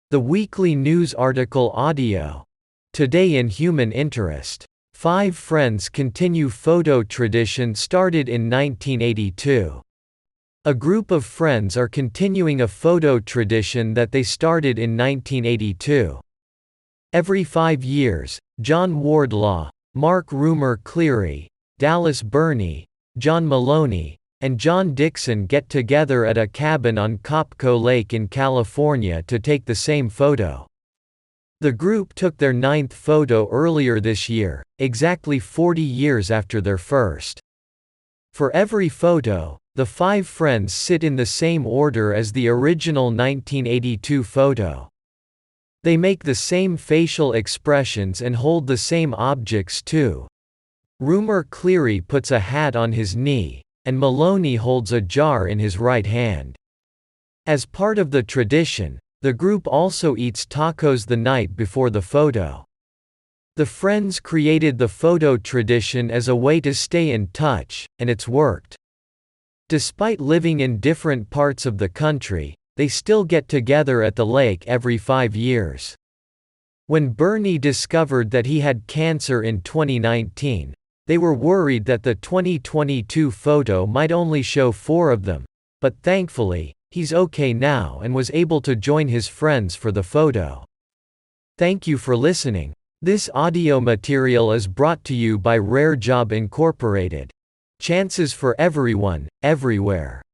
The weekly news article audio. Today in Human Interest. 5 friends continue photo tradition started in 1982. A group of friends are continuing a photo tradition that they started in 1982. Every 5 years, John Wardlaw, Mark Rumer Cleary, Dallas Burney, John Maloney, and John Dixon get together at a cabin on Copco Lake in California to take the same photo. The group took their 9th photo earlier this year, exactly 40 years after their first. For every photo, the 5 friends sit in the same order as the original 1982 photo. They make the same facial expressions and hold the same objects too. Rumer Cleary puts a hat on his knee, and Maloney holds a jar in his right hand. As part of the tradition, the group also eats tacos the night before the photo. The friends created the photo tradition as a way to stay in touch, and it's worked. Despite living in different parts of the country, they still get together at the lake every 5 years. When Bernie discovered that he had cancer in 2019, they were worried that the 2022 photo might only show 4 of them, but thankfully, he's okay now and was able to join his friends for the photo. Thank you for listening. This audio material is brought to you by Rare Job Incorporated. Chances for everyone, everywhere.